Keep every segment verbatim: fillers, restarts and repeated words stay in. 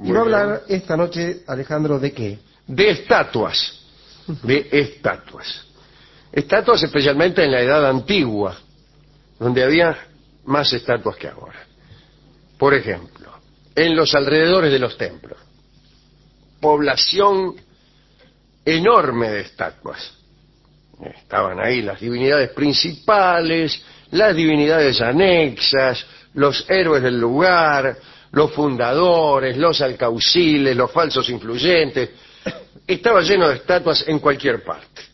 Y va a hablar esta noche, Alejandro, ¿de qué? De estatuas. De estatuas. Estatuas especialmente en la Edad Antigua, donde había más estatuas que ahora. Por ejemplo, en los alrededores de los templos. Población enorme de estatuas. Estaban ahí las divinidades principales, las divinidades anexas, los héroes del lugar, los fundadores, los alcauciles, los falsos influyentes. Estaba lleno de estatuas en cualquier parte.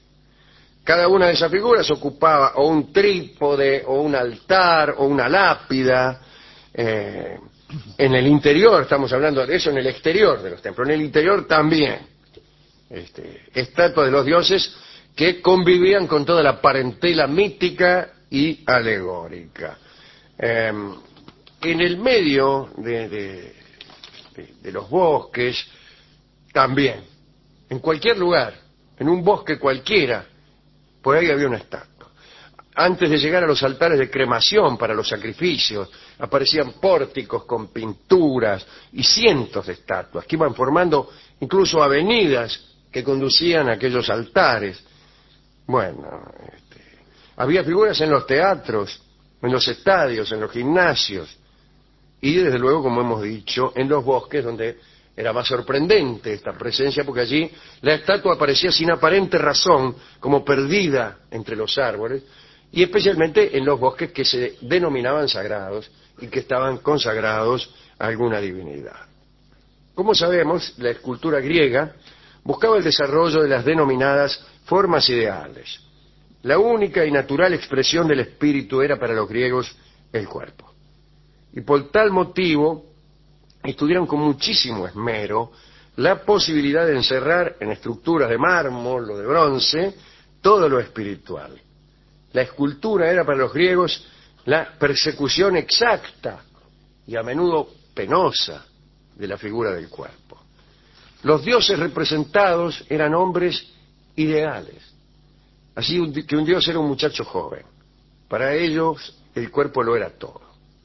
Cada una de esas figuras ocupaba o un trípode, o un altar, o una lápida. Eh, en el interior, estamos hablando de eso, en el exterior de los templos. En el interior también. Este, estatuas de los dioses que convivían con toda la parentela mítica y alegórica. Eh, en el medio de, de, de, de los bosques, también, en cualquier lugar, en un bosque cualquiera, por ahí había una estatua. Antes de llegar a los altares de cremación para los sacrificios, aparecían pórticos con pinturas y cientos de estatuas que iban formando incluso avenidas que conducían a aquellos altares. Bueno, este, había figuras en los teatros, en los estadios, en los gimnasios y desde luego, como hemos dicho, en los bosques, donde era más sorprendente esta presencia, porque allí la estatua aparecía sin aparente razón, como perdida entre los árboles, y especialmente en los bosques que se denominaban sagrados y que estaban consagrados a alguna divinidad. Como sabemos, la escultura griega buscaba el desarrollo de las denominadas formas ideales. La única y natural expresión del espíritu era para los griegos el cuerpo. Y por tal motivo estudiaron con muchísimo esmero la posibilidad de encerrar en estructuras de mármol o de bronce todo lo espiritual. La escultura era para los griegos la persecución exacta y a menudo penosa de la figura del cuerpo. Los dioses representados eran hombres ideales. Así que un dios era un muchacho joven. Para ellos el cuerpo lo era todo.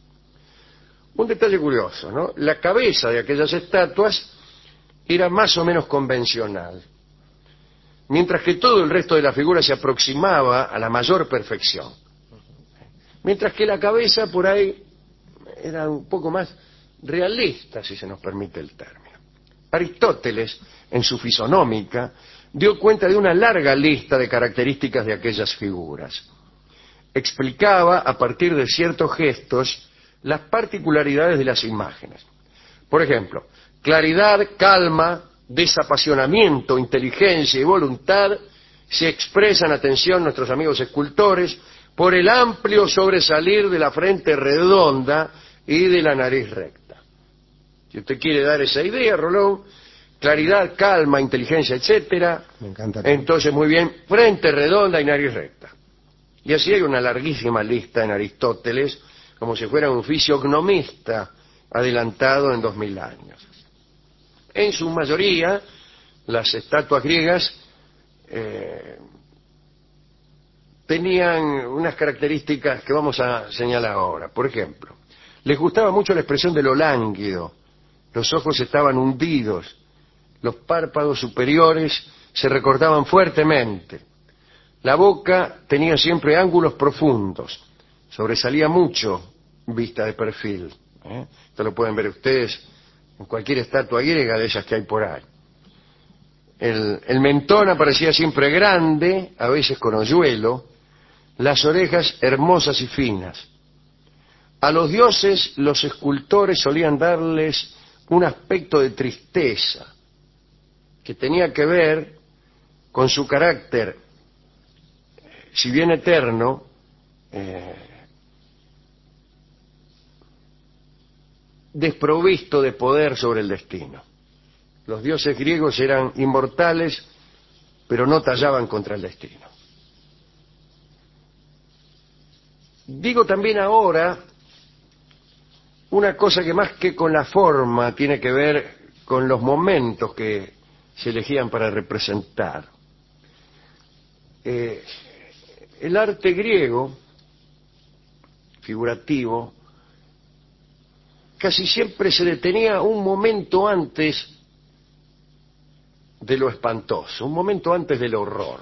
Un detalle curioso, ¿no? La cabeza de aquellas estatuas era más o menos convencional, mientras que todo el resto de la figura se aproximaba a la mayor perfección. Mientras que la cabeza por ahí era un poco más realista, si se nos permite el término. Aristóteles, en su Fisonómica, dio cuenta de una larga lista de características de aquellas figuras. Explicaba, a partir de ciertos gestos, las particularidades de las imágenes. Por ejemplo, claridad, calma, desapasionamiento, inteligencia y voluntad se expresan, atención nuestros amigos escultores, por el amplio sobresalir de la frente redonda y de la nariz recta. Si usted quiere dar esa idea, Rolón, claridad, calma, inteligencia, etcétera, Me encanta. entonces muy bien, frente redonda y nariz recta. Y así hay una larguísima lista en Aristóteles, como si fuera un fisiognomista adelantado en dos mil años. En su mayoría, las estatuas griegas eh, tenían unas características que vamos a señalar ahora. Por ejemplo, les gustaba mucho la expresión de lo lánguido. Los ojos estaban hundidos, los párpados superiores se recortaban fuertemente. La boca tenía siempre ángulos profundos, sobresalía mucho vista de perfil. ¿eh? Esto lo pueden ver ustedes en cualquier estatua griega de esas que hay por ahí. El, el mentón aparecía siempre grande, a veces con hoyuelo, las orejas hermosas y finas. A los dioses los escultores solían darles un aspecto de tristeza, que tenía que ver con su carácter, si bien eterno, eh, desprovisto de poder sobre el destino. Los dioses griegos eran inmortales, pero no tallaban contra el destino. Digo también ahora una cosa que más que con la forma tiene que ver con los momentos que se elegían para representar. Eh, el arte griego, figurativo, casi siempre se detenía un momento antes de lo espantoso, un momento antes del horror,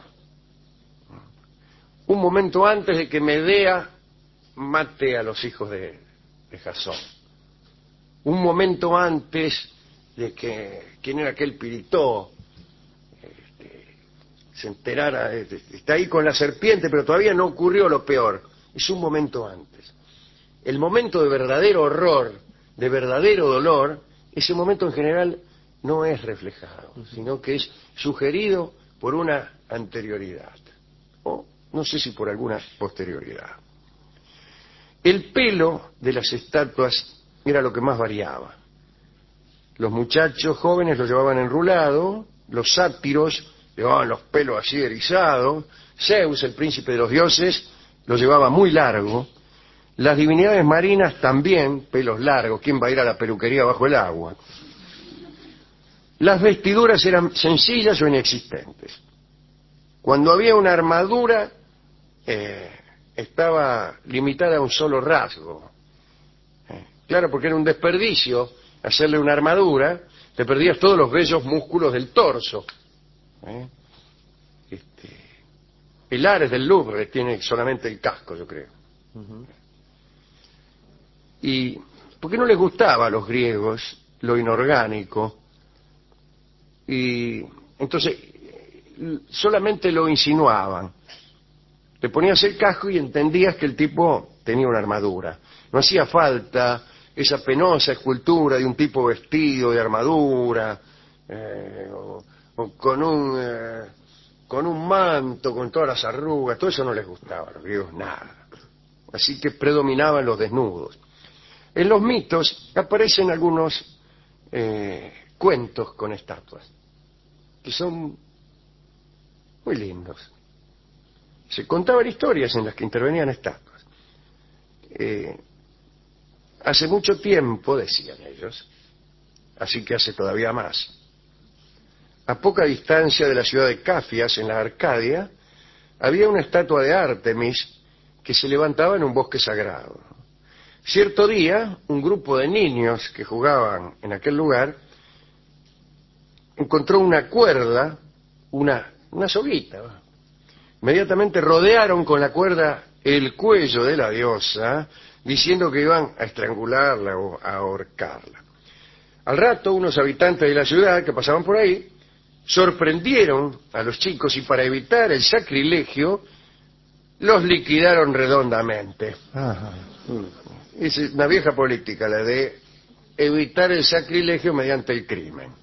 un momento antes de que Medea mate a los hijos de, de Jasón, un momento antes de que quién era aquel Piritó este, se enterara, este, está ahí con la serpiente, pero todavía no ocurrió lo peor, es un momento antes. El momento de verdadero horror, de verdadero dolor, ese momento en general no es reflejado, sino que es sugerido por una anterioridad, o no sé si por alguna posterioridad. El pelo de las estatuas era lo que más variaba. Los muchachos jóvenes lo llevaban enrulado, los sátiros llevaban los pelos así erizados, Zeus, el príncipe de los dioses, lo llevaba muy largo, las divinidades marinas también, pelos largos, ¿quién va a ir a la peluquería bajo el agua? Las vestiduras eran sencillas o inexistentes. Cuando había una armadura, eh, estaba limitada a un solo rasgo. Eh, claro, porque era un desperdicio hacerle una armadura, te perdías todos los bellos músculos del torso. Eh, este, el Ares del Louvre tiene solamente el casco, yo creo. Uh-huh. ¿Y por qué no les gustaba a los griegos lo inorgánico? Y entonces solamente lo insinuaban. Le ponías el casco y entendías que el tipo tenía una armadura. No hacía falta esa penosa escultura de un tipo vestido de armadura, eh, o, o con un eh, con un manto, con todas las arrugas. Todo eso no les gustaba a los griegos, nada. Así que predominaban los desnudos. En los mitos aparecen algunos eh, cuentos con estatuas que son muy lindos. Se contaban historias en las que intervenían estatuas. Eh, hace mucho tiempo, decían ellos, así que hace todavía más, a poca distancia de la ciudad de Cafias, en la Arcadia, había una estatua de Ártemis que se levantaba en un bosque sagrado. Cierto día, un grupo de niños que jugaban en aquel lugar encontró una cuerda, una, una soguita. Inmediatamente rodearon con la cuerda el cuello de la diosa, diciendo que iban a estrangularla o a ahorcarla. Al rato, unos habitantes de la ciudad que pasaban por ahí sorprendieron a los chicos y para evitar el sacrilegio los liquidaron redondamente. Ajá. Es una vieja política, la de evitar el sacrilegio mediante el crimen.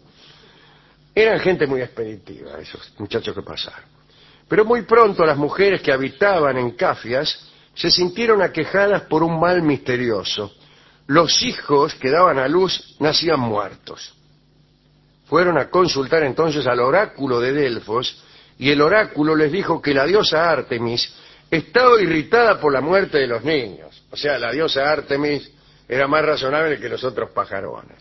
Eran gente muy expeditiva, esos muchachos que pasaron. Pero muy pronto las mujeres que habitaban en Cafias se sintieron aquejadas por un mal misterioso. Los hijos que daban a luz nacían muertos. Fueron a consultar entonces al oráculo de Delfos y el oráculo les dijo que la diosa Ártemis estaba irritada por la muerte de los niños. O sea, la diosa Ártemis era más razonable que los otros pajarones.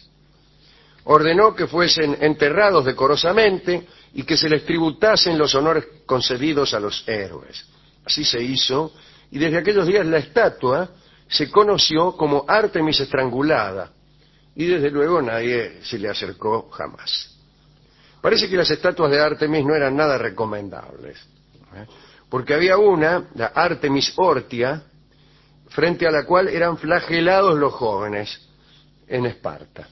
Ordenó que fuesen enterrados decorosamente y que se les tributasen los honores concedidos a los héroes. Así se hizo, y desde aquellos días la estatua se conoció como Ártemis estrangulada, y desde luego nadie se le acercó jamás. Parece que las estatuas de Ártemis no eran nada recomendables, ¿eh? Porque había una, la Ártemis Ortia, frente a la cual eran flagelados los jóvenes en Esparta,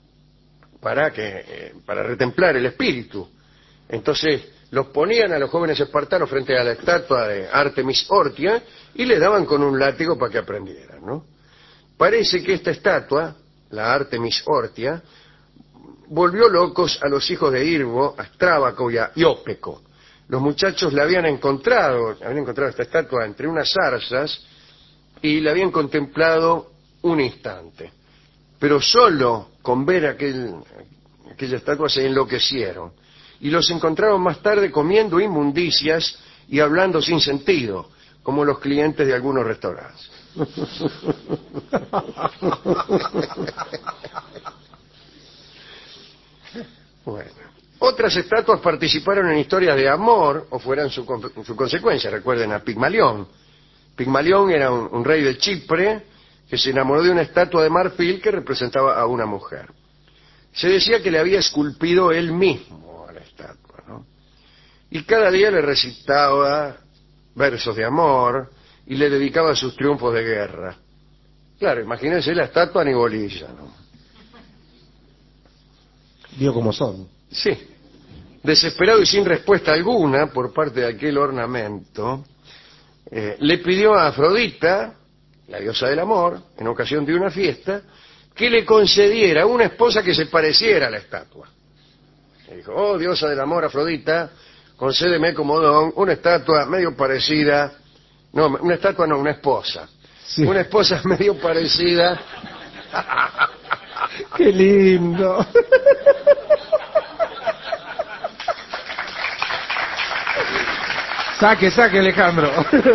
para que eh, para retemplar el espíritu. Entonces los ponían a los jóvenes espartanos frente a la estatua de Ártemis Ortia y les daban con un látigo para que aprendieran, ¿no? Parece que esta estatua, la Ártemis Ortia, volvió locos a los hijos de Irbo, a Astrábaco y a Iópeco. Los muchachos la habían encontrado, habían encontrado esta estatua entre unas zarzas y la habían contemplado un instante. Pero solo con ver aquel, aquella estatua se enloquecieron y los encontraron más tarde comiendo inmundicias y hablando sin sentido, como los clientes de algunos restaurantes. Bueno, otras estatuas participaron en historias de amor o fueran su, su consecuencia. Recuerden a Pigmalión. Pigmalión era un, un rey de Chipre que se enamoró de una estatua de marfil que representaba a una mujer. Se decía que le había esculpido él mismo a la estatua, ¿no? Y cada día le recitaba versos de amor y le dedicaba sus triunfos de guerra. Claro, imagínense la estatua ni bolilla, ¿no? Vio cómo son. Sí. Desesperado y sin respuesta alguna por parte de aquel ornamento, eh, le pidió a Afrodita, la diosa del amor, en ocasión de una fiesta, que le concediera una esposa que se pareciera a la estatua. Le dijo: oh, diosa del amor, Afrodita, concédeme como don una estatua medio parecida, no, una estatua no, una esposa. Sí. Una esposa medio parecida. ¡Qué lindo! Saque, saque, Alejandro.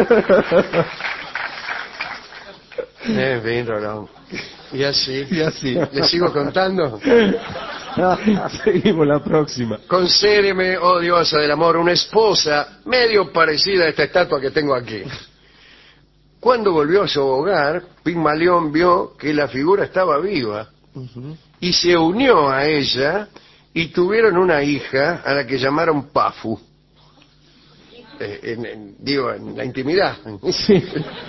En fin, Rolón. Y así. Y así. ¿Le sigo contando? Seguimos la próxima. Concédeme, oh diosa del amor, una esposa medio parecida a esta estatua que tengo aquí. Cuando volvió a su hogar, Pigmalión vio que la figura estaba viva uh-huh. y se unió a ella y tuvieron una hija a la que llamaron Pafu. Eh, en, en, digo, en la intimidad. Sí.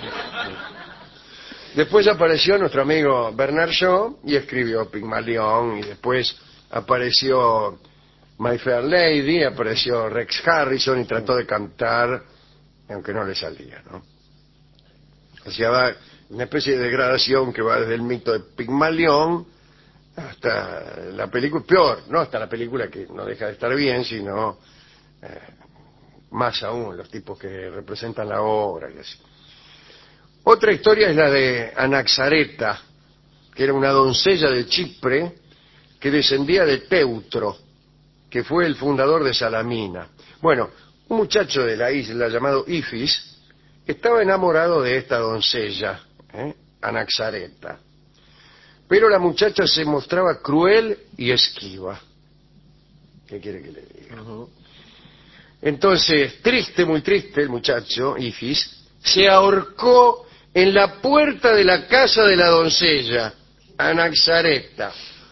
Después apareció nuestro amigo Bernard Shaw y escribió Pigmalión, y después apareció My Fair Lady, apareció Rex Harrison y trató de cantar, aunque no le salía, ¿no? O sea, va una especie de degradación que va desde el mito de Pigmalión hasta la película, peor, no hasta la película, que no deja de estar bien, sino eh, más aún los tipos que representan la obra y así. Otra historia es la de Anaxareta, que era una doncella de Chipre que descendía de Teutro, que fue el fundador de Salamina. Bueno, un muchacho de la isla llamado Ifis estaba enamorado de esta doncella, ¿eh? Anaxareta. Pero la muchacha se mostraba cruel y esquiva. ¿Qué quiere que le diga? Uh-huh. Entonces, triste, muy triste, el muchacho, Ifis, se ahorcó en la puerta de la casa de la doncella, Anaxareta.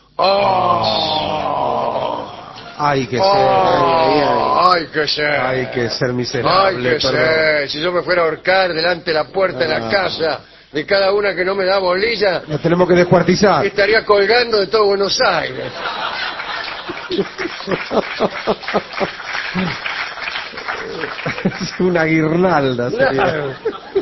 ¡Oh! Hay que oh, ser, ay, ay, hay que ser, hay que ser miserable. Hay que ser. Si yo me fuera a ahorcar delante de la puerta ah. de la casa de cada una que no me da bolilla, nos tenemos que descuartizar. Estaría colgando de todo Buenos Aires. Es una guirnalda. Claro.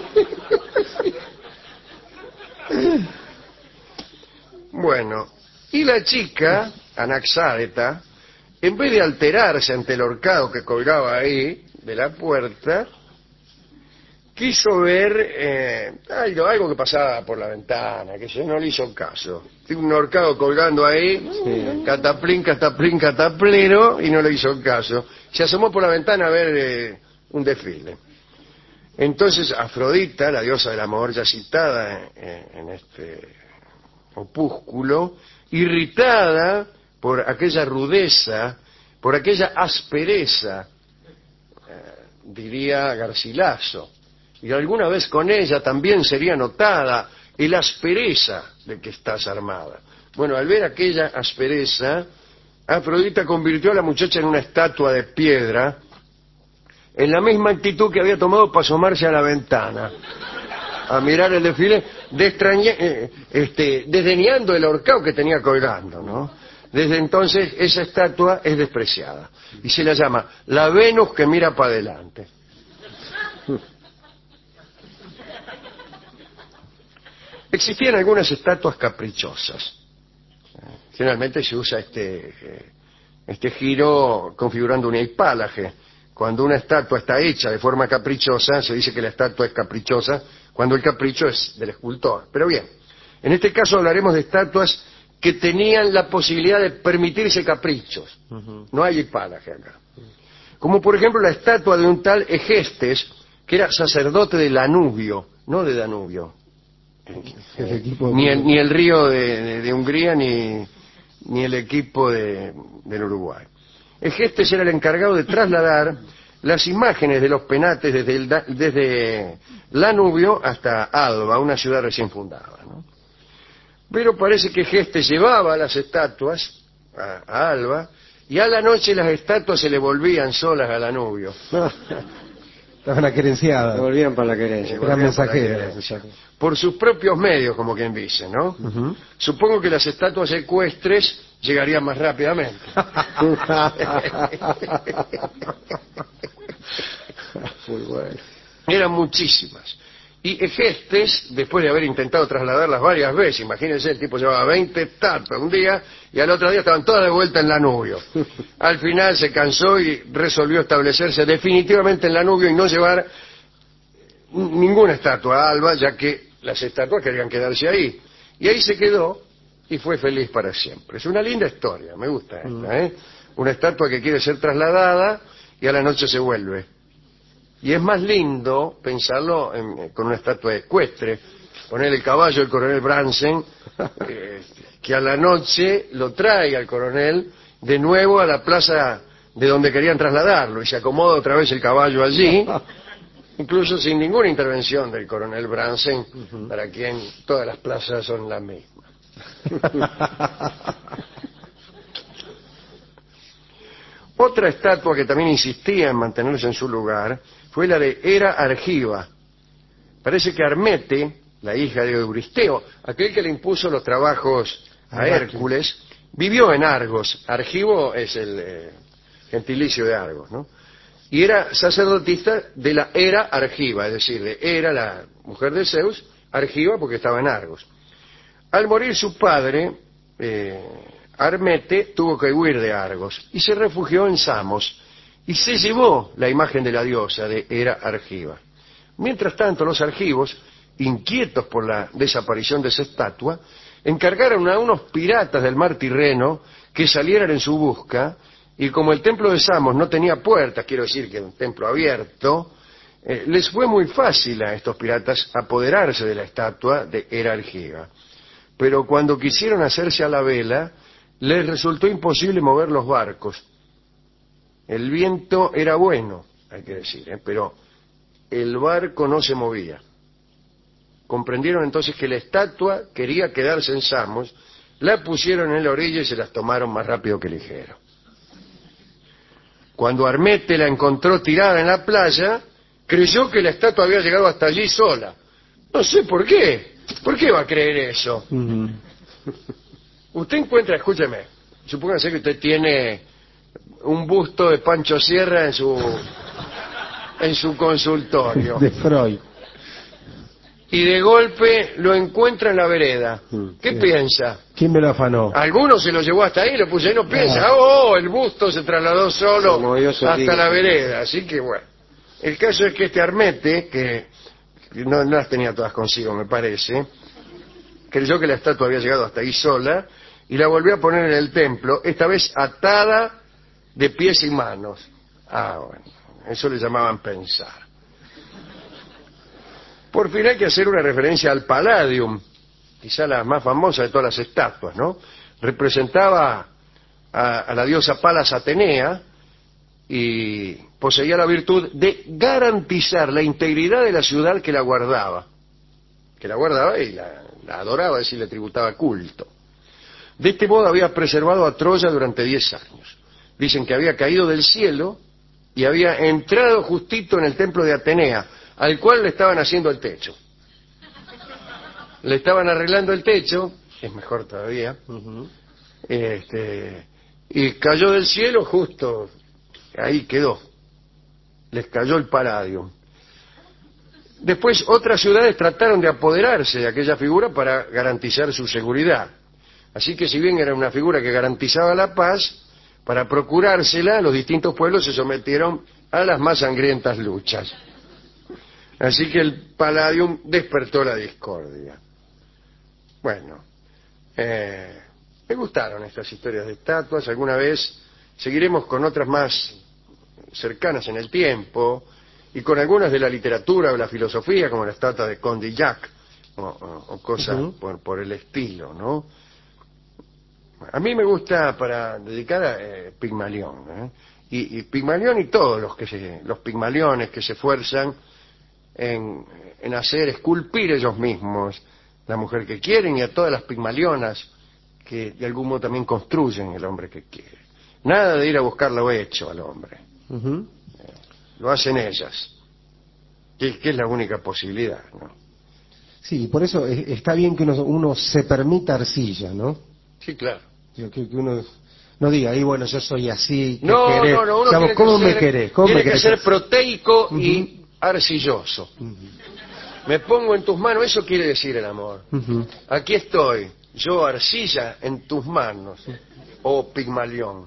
Bueno, y la chica, Anaxáreta, en vez de alterarse ante el horcado que colgaba ahí de la puerta, quiso ver eh, algo, algo que pasaba por la ventana, que se no le hizo caso. Tiene un horcado colgando ahí, sí. cataplín, cataplín, cataplero, y no le hizo caso. Se asomó por la ventana a ver eh, un desfile. Entonces Afrodita, la diosa del amor, ya citada en, en este opúsculo, irritada por aquella rudeza, por aquella aspereza, eh, diría Garcilaso, y alguna vez con ella también sería notada el aspereza de que estás armada. Bueno, al ver aquella aspereza, Afrodita convirtió a la muchacha en una estatua de piedra, en la misma actitud que había tomado para asomarse a la ventana, a mirar el desfile, de extrañe, eh, este, desdeñando el horcado que tenía colgando, ¿no? Desde entonces esa estatua es despreciada y se la llama la Venus que mira para adelante. Existían algunas estatuas caprichosas. Generalmente se usa este, este giro configurando una hipálaje. Cuando una estatua está hecha de forma caprichosa, se dice que la estatua es caprichosa, cuando el capricho es del escultor. Pero bien, en este caso hablaremos de estatuas que tenían la posibilidad de permitirse caprichos. Uh-huh. No hay hipálaje acá. Como por ejemplo la estatua de un tal Egestes, que era sacerdote de Lanubio, no de Danubio. El equipo de... ni, el, ni el río de, de, de Hungría, ni, ni el equipo de, del Uruguay. Egestes era el encargado de trasladar las imágenes de los penates desde, el, desde Lanubio hasta Alba, una ciudad recién fundada, ¿no? Pero parece que Gestes llevaba las estatuas a, a Alba, y a la noche las estatuas se le volvían solas a Lanubio. Estaban aquerenciadas. Se volvían para la querencia. Eran mensajeras. Por sus propios medios, como quien dice, ¿no? Uh-huh. Supongo que las estatuas ecuestres llegarían más rápidamente. Muy bueno. Eran muchísimas. Y Gestes, después de haber intentado trasladarlas varias veces, imagínense, el tipo llevaba veinte estatuas un día y al otro día estaban todas de vuelta en Lanubio. Al final se cansó y resolvió establecerse definitivamente en Lanubio y no llevar ninguna estatua a Alba, ya que las estatuas querían quedarse ahí. Y ahí se quedó y fue feliz para siempre. Es una linda historia, me gusta esta, ¿eh? Una estatua que quiere ser trasladada y a la noche se vuelve. Y es más lindo pensarlo en, con una estatua ecuestre, poner el caballo del coronel Bransen, eh, que a la noche lo trae al coronel de nuevo a la plaza de donde querían trasladarlo y se acomoda otra vez el caballo allí, incluso sin ninguna intervención del coronel Bransen, uh-huh. para quien todas las plazas son las mismas. Otra estatua que también insistía en mantenerse en su lugar fue la de Hera Argiva. Parece que Armete, la hija de Euristeo, aquel que le impuso los trabajos a Hércules, vivió en Argos. Argivo es el eh, gentilicio de Argos, ¿no? Y era sacerdotisa de la Hera Argiva, es decir, de Hera, la mujer de Zeus, Argiva porque estaba en Argos. Al morir su padre, eh, Armete tuvo que huir de Argos y se refugió en Samos y se llevó la imagen de la diosa de Hera Argiva. Mientras tanto, los argivos, inquietos por la desaparición de esa estatua, encargaron a unos piratas del mar Tirreno que salieran en su busca, y como el templo de Samos no tenía puertas, quiero decir que era un templo abierto, eh, les fue muy fácil a estos piratas apoderarse de la estatua de Hera Argiva. Pero cuando quisieron hacerse a la vela, les resultó imposible mover los barcos. El viento era bueno, hay que decir, ¿eh? pero el barco no se movía. Comprendieron entonces que la estatua quería quedarse en Samos, la pusieron en la orilla y se las tomaron más rápido que ligero. Cuando Armete la encontró tirada en la playa, creyó que la estatua había llegado hasta allí sola. No sé por qué. ¿Por qué va a creer eso? Uh-huh. Usted encuentra, escúcheme, supóngase que usted tiene un busto de Pancho Sierra en su en su consultorio. De Freud. Y de golpe lo encuentra en la vereda. ¿Qué sí. piensa? ¿Quién me lo afanó? Alguno se lo llevó hasta ahí y lo puso ahí, no piensa, ah. oh, el busto se trasladó solo hasta digo. la vereda. Así que bueno, el caso es que este Armete, que no, no las tenía todas consigo me parece, creyó que la estatua había llegado hasta ahí sola y la volvió a poner en el templo, esta vez atada de pies y manos. Ah, bueno, eso le llamaban pensar. Por fin hay que hacer una referencia al Palladium, quizá la más famosa de todas las estatuas, ¿no? Representaba a, a la diosa Palas Atenea y poseía la virtud de garantizar la integridad de la ciudad que la guardaba. Que la guardaba y la, la adoraba, es decir, le tributaba culto. De este modo había preservado a Troya durante diez años. Dicen que había caído del cielo y había entrado justito en el templo de Atenea, al cual le estaban haciendo el techo. Le estaban arreglando el techo, es mejor todavía, uh-huh. este, y cayó del cielo justo, ahí quedó. Les cayó el Palladium. Después otras ciudades trataron de apoderarse de aquella figura para garantizar su seguridad. Así que si bien era una figura que garantizaba la paz, para procurársela los distintos pueblos se sometieron a las más sangrientas luchas. Así que el Palladium despertó la discordia. Bueno, eh, me gustaron estas historias de estatuas. Alguna vez seguiremos con otras más cercanas en el tiempo y con algunas de la literatura o la filosofía, como la estatua de Condillac o, o, o cosas uh-huh. por, por el estilo, ¿no? A mí me gusta para dedicar a eh, Pigmalión, ¿eh? y, y Pigmalión y todos los que se, los pigmaliones que se esfuerzan en, en hacer esculpir ellos mismos la mujer que quieren, y a todas las pigmalionas que de algún modo también construyen el hombre que quiere. Nada de ir a buscarlo hecho al hombre. Ujú. Lo hacen ellas, que, que es la única posibilidad, ¿no? Sí, por eso es- está bien que uno, uno se permita arcilla, ¿no? Sí, claro. Digo, Que, que uno no diga, y bueno, yo soy así, ¿qué No, querés? no, no, uno Digamos, tiene ¿cómo que me ser, querés? ¿Cómo tiene me que querés? ser proteico Ujú. y arcilloso. Me pongo en tus manos, eso quiere decir el amor. Ujú. Aquí estoy, yo arcilla en tus manos, oh Pigmalión.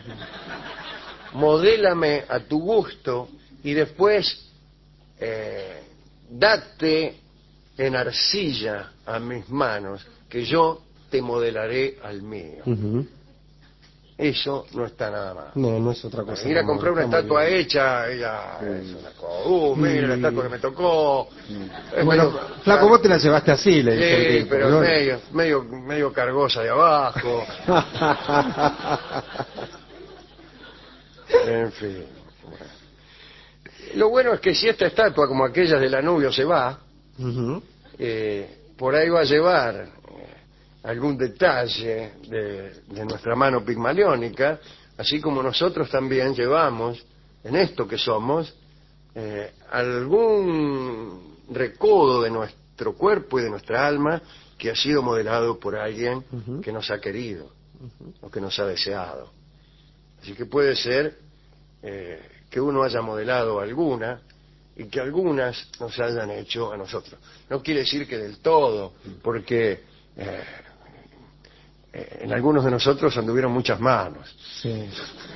Modélame a tu gusto y después eh, date en arcilla a mis manos, que yo te modelaré al mío. Ujú. Eso no está nada mal. No, no es otra cosa. Ir a como- comprar una está muy estatua bien. hecha, ella es una cosa. Uh, mira la Y- estatua que me tocó. Es Bueno, medio- flaco, vos te la llevaste así, le dice el Sí, tipo, pero ¿no? es medio, medio, medio cargosa de abajo. En fin. Lo bueno es que si esta estatua, como aquellas del Danubio, se va, Ujú. eh, por ahí va a llevar eh, algún detalle de, de nuestra mano pigmaliónica, así como nosotros también llevamos en esto que somos eh, algún recodo de nuestro cuerpo y de nuestra alma que ha sido modelado por alguien Ujú. que nos ha querido o que nos ha deseado. Así que puede ser eh, que uno haya modelado alguna y que algunas nos hayan hecho a nosotros. No quiere decir que del todo, porque eh, eh, en algunos de nosotros anduvieron muchas manos. Sí.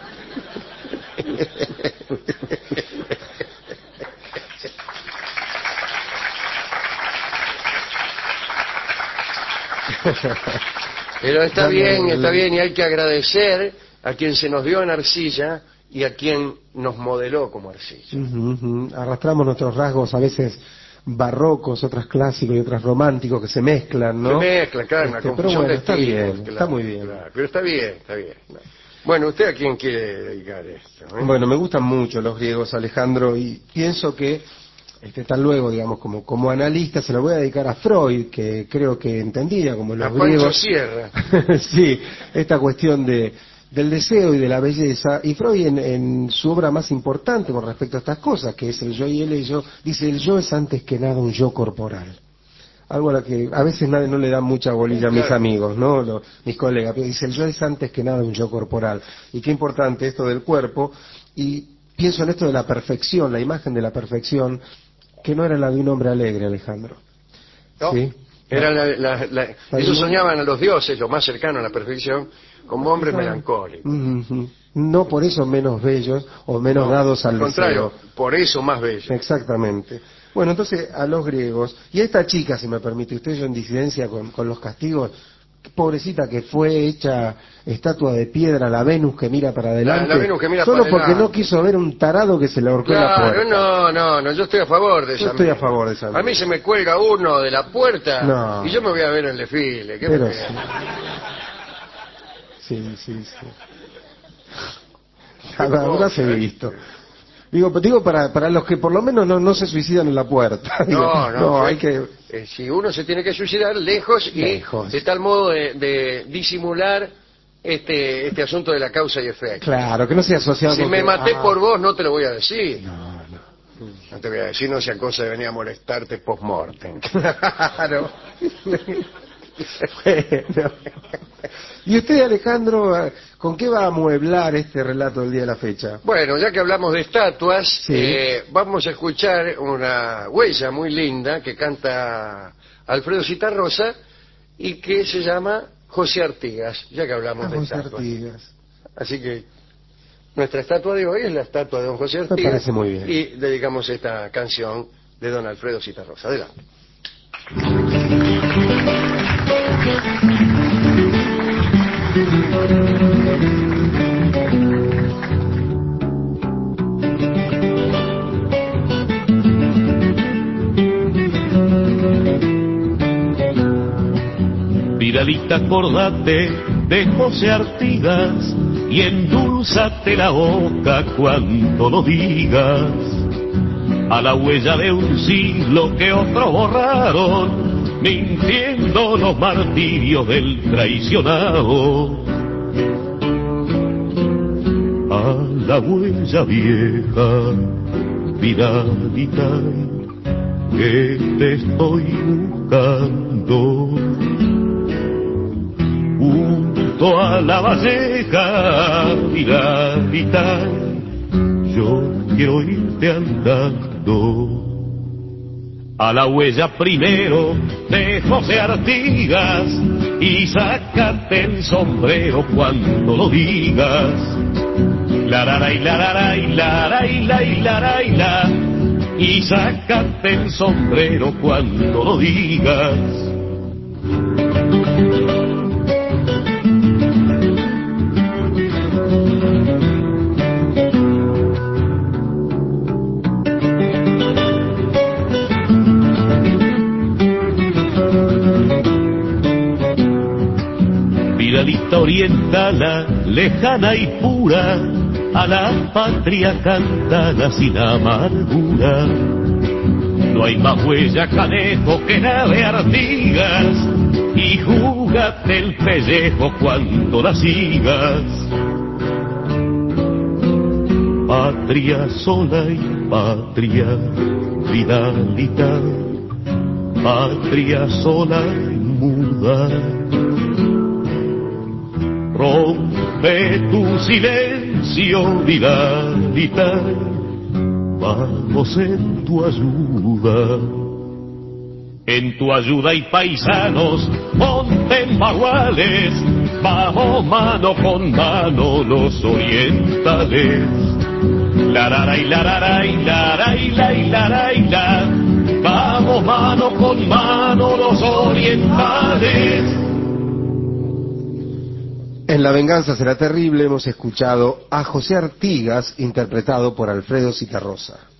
Pero está Dame bien, el- está bien, y hay que agradecer a quien se nos dio en arcilla y a quien nos modeló como arcilla. Ujú, ujú. Arrastramos nuestros rasgos a veces barrocos, otras clásicos y otras románticos que se mezclan, ¿no? Se mezcla, claro, una Este, confusión pero bueno, de está estilos, bien, claro, está muy bien. claro, pero está bien, está bien. Bueno, ¿usted a quién quiere dedicar esto? eh? Bueno, me gustan mucho los griegos, Alejandro, y pienso que este, tal luego, digamos, como, como analista, se lo voy a dedicar a Freud, que creo que entendía como los A Pancho griegos. Sierra. Sí, esta cuestión de, del deseo y de la belleza. Y Freud en, en su obra más importante con respecto a estas cosas, que es el yo y el ello, dice el yo es antes que nada un yo corporal. Algo a lo que a veces nadie no le da mucha bolilla a mis Claro. amigos, ¿no? Los- mis colegas, pero dice el yo es antes que nada un yo corporal. Y qué importante esto del cuerpo. Y pienso en esto de la perfección, la imagen de la perfección, que no era la de un hombre alegre, Alejandro. ¿No? ¿Sí? Era la, la- la- ellos soñaban a los dioses, lo más cercano a la perfección, como hombres melancólicos. Ujú. No por eso menos bellos o menos No, dados al al contrario, deseo. por eso más bello. Exactamente. Bueno, entonces a los griegos, y a esta chica, si me permite usted, yo en disidencia con, con los castigos, pobrecita que fue hecha estatua de piedra, la Venus que mira para adelante, La- la Venus que mira solo para porque adelante. no quiso ver un tarado que se le ahorcó en la Claro, puerta. no, no, no, yo estoy a favor de Yo esa estoy a mina. favor de esa A mí mina. se me cuelga uno de la puerta No. y yo me voy a ver el desfile. ¿Qué Pero me- sí. Sí, sí, sí. Qué Habrá cosa, se ¿eh? visto. Digo, digo para, para los que por lo menos no, no se suicidan en la puerta. Digo, No, no, fue- hay que... eh, si uno se tiene que suicidar lejos y Lejos. de tal modo de, de disimular este este asunto de la causa y efecto. Claro, que no sea asociado Si con me que- maté ah, por vos, no te lo voy a decir. No, no. No te voy a decir, no sea cosa de venir a molestarte post-mortem. Claro. Bueno. ¿Y usted, Alejandro, con qué va a amueblar este relato del día de la fecha? Bueno, ya que hablamos de estatuas, Sí. eh, vamos a escuchar una huella muy linda que canta Alfredo Citarrosa y que se llama José Artigas, ya que hablamos de José estatuas. Artigas. Así que nuestra estatua de hoy es la estatua de don José Artigas. parece muy bien. Y dedicamos esta canción de don Alfredo Citarrosa. Adelante. Vidalita, acordate de José Artigas, y endulzate la boca cuando lo digas. A la huella de un siglo que otros borraron, mintiendo los martirios del traicionado. A la huella vieja, miradita, que te estoy buscando. Junto a la valleja, miradita, yo quiero irte andando. A la huella primero de José Artigas y sácate el sombrero cuando lo digas. La la la la la la la la la la, y sácate el sombrero cuando lo digas. Vidalita orientala, lejana y pura, a la patria cantana sin amargura. No hay más huella, canejo, que nave Artigas, y júgate el pellejo cuando la sigas. Patria sola y patria Vidalita, patria sola y muda. Rompe tu silencio, Vidalita, vamos en tu ayuda. En tu ayuda hay paisanos, monten baguales, vamos mano con mano los orientales. La la la la la la la la la, vamos mano con mano los orientales. En La venganza será terrible hemos escuchado a José Artigas interpretado por Alfredo Zitarrosa.